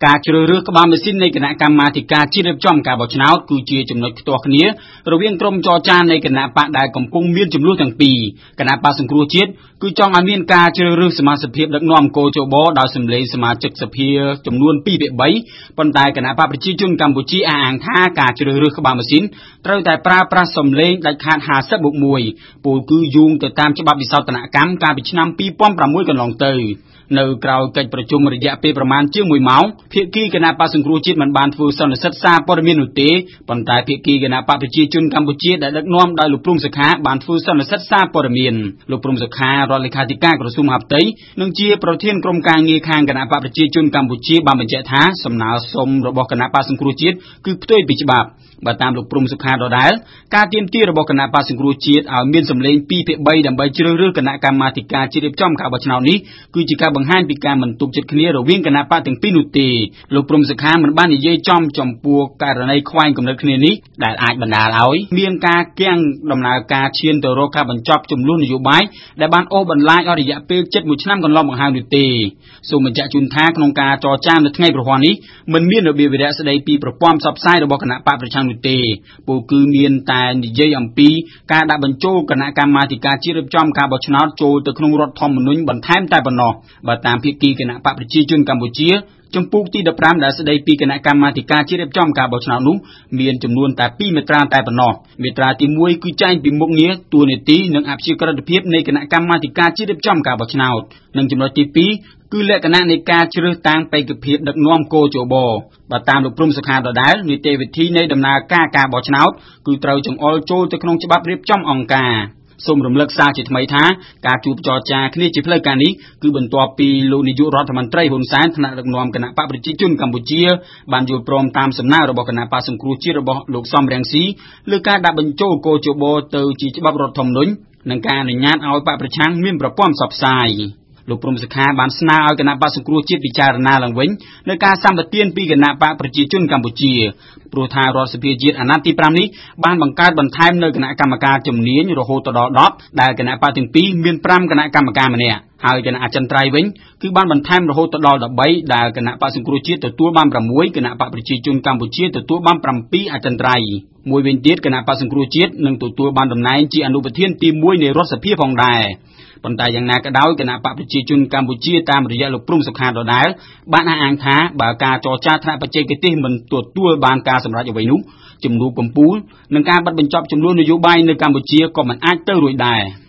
ការជ្រើសរើសក្បាលម៉ាស៊ីននៃគណៈកម្មាធិការជាតិរៀបចំការបោះឆ្នោតគឺជាចំណុចផ្ទាស់គ្នារវាងក្រុមចរចានៃគណៈបកដែលកំពុងមានចំនួនទាំងពីរគណៈបកសង្គ្រោះជាតិគឺចង់ឲ្យមានការជ្រើសរើសសមាជិកភាពដឹកនាំកោជបដោយសម្លេងសមាជិកសភាចំនួន2/3ប៉ុន្តែគណៈបកប្រជាជនកម្ពុជាអះអាងថាការជ្រើសរើសក្បាលម៉ាស៊ីនត្រូវតែប្រើប្រាស់សម្លេងដាច់ខាត50/1ពលគឺយោងទៅតាមច្បាប់វិសោធនកម្មកាលពីឆ្នាំ2006កន្លងទៅនៅក្រៅកិច្ចប្រជុំរយៈពេលប្រមាណជាង1ម៉ោងភាគីគណៈបកសង្គ្រោះជាតិមិនបានធ្វើសន្និសីទសារព័ត៌មាននោះទេប៉ុន្តែភាគីគណៈបកប្រជាជនកម្ពុជាដែលដឹកនាំដោយលោកព្រំសុខាបានធ្វើសន្និសីទសារព័ត៌មានលោកព្រំសុខារដ្ឋលេខាធិការក្រសួងមហាផ្ទៃនិងជាប្រធានក្រុមការងារខាងគណៈបកប្រជាជនកម្ពុជាបានបញ្ជាក់ថាសំណើសុំរបស់គណៈបកសង្គ្រោះជាតិគឺផ្ទុយពីច្បាប់បើតាមលោកព្រំសុខាដដែលការទាមទាររបស់គណៈបកសង្គ្រោះជាតិឲ្យមានសម្លេង2/3ដើម្បីជ្រើសរើសគណៈកម្មាធិការជាតិរៀបចំការបោះឆ្នោតនេះគឺជាការបង្ហាញពីការមិនទុកចិត្តគ្នារវាងគណៈបកទាំងពីរនោះទេលោកព្រំសុខាមិនបាននិយាយចំពោះករណីខ្វែងគំនិតគ្នានេះដែលអាចបណ្ដាលឲ្យមានការគាំងដំណើរការឈានទៅរកការបញ្ចប់ចំនួននយោបាយដែលបានអូសបន្លាយអស់រយៈពេលជិត1ឆ្នាំកន្លងមកហើយនោះទេសូមបញ្ជាក់ជូនថាក្នុងការចរចានៅថ្ងៃប្រហ័ននេះមិនមានរបៀបវិរៈស្ដីពីប្រព័ន្ធផ្សព្វផ្សាយរបស់គណៈបកប្រឆាំងនោះទេពលគឺមានតែនិយាយអំពីការដាក់បញ្ចូលគណៈកម្មាធិការជាតិរៀបចំការបោះឆ្នោតចូលទៅក្នុងរដ្ឋធម្មនុញ្ញបន្ថែមតែប៉ុណ្ណោះបើតាមភាគីគណៈបកប្រជាជនកម្ពុជាចំពោះទី15ដែលស្ដីពីគណៈកម្មាធិការជាតិរៀបចំការបោះឆ្នោតនោះមានចំនួនតែ2មាត្រាតែប៉ុណ្ណោះមាត្រាទី1គឺចែងពីមុខងារតួនាទីនិងអព្យាក្រឹតភាពនៃគណៈកម្មាធិការជាតិរៀបចំការបោះឆ្នោតនិងចំណុចទី2គឺលក្ខណៈនៃការជ្រើសតាំងបេក្ខភាពដឹកនាំកោជបបើតាមលោកព្រំសុខាដដែលនីតិវិធីនៃដំណើរការការបោះឆ្នោតគឺត្រូវចង្អុលចូលទៅក្នុងច្បាប់រៀបចំអង្គការសូមរំលឹកសារជាថ្មីថាការជួបចរចាគ្នាជាផ្លូវការនេះគឺបន្ទាប់ពីលោកនាយករដ្ឋមន្ត្រីហ៊ុនសែនថ្នាក់ដឹកនាំគណៈបកប្រជាជនកម្ពុជាបានយល់ព្រមតាមសំណើរបស់គណៈបកសង្គ្រោះជាតិរបស់លោកសំរងស៊ីលើការដាក់បញ្ចូលកោជបទៅជាច្បាប់រដ្ឋធម្មនុញ្ញនិងការអនុញ្ញាតឲ្យបកប្រឆាំងមានប្រព័ន្ធផ្សព្វផ្សាយលោកព្រំសុខាបានស្នើឲ្យគណៈបកសង្គ្រោះជាតិពិចារណាឡើងវិញនៅការសម្បទានពីគណៈបកប្រជាជនកម្ពុជាព្រោះថារដ្ឋសភាជាតិអាណត្តិទី5នេះបានបង្កើតបន្ថែមនៅគណៈកម្មការជំនាញរហូតដល់10ដែលគណៈបកទាំងពីរមាន5គណៈកម្មការម្នាក់ហើយគណៈអចិន្ត្រៃយ៍វិញគឺបានបន្ថែមរហូតដល់13ដែលគណៈបកសង្គ្រោះជាតិទទួលបាន6គណៈបកប្រជាជនកម្ពុជាទទួលបាន7អចិន្ត្រៃយ៍មួយវិញទៀតគណៈបកសង្គ្រោះជាតិនឹងទទួលបានតំណែងជាអនុប្រធានទី1នៃរដ្ឋសភាផងដែរប៉ុន្តែយ៉ាងណាក៏ដោយគណៈបកប្រជាជនកម្ពុជាតាមរយៈលោកព្រំសុខាដដែលបានអះអាងថាបើការចរចាថ្នាក់បច្ចេកទេសមិនទទួលបានការសម្រេចអ្វីនោះជំនួបកំពូលនិងការបិទបញ្ចប់ចំនួននយោបាយនៅកម្ពុជាក៏មិនអាចទៅរួចដែរ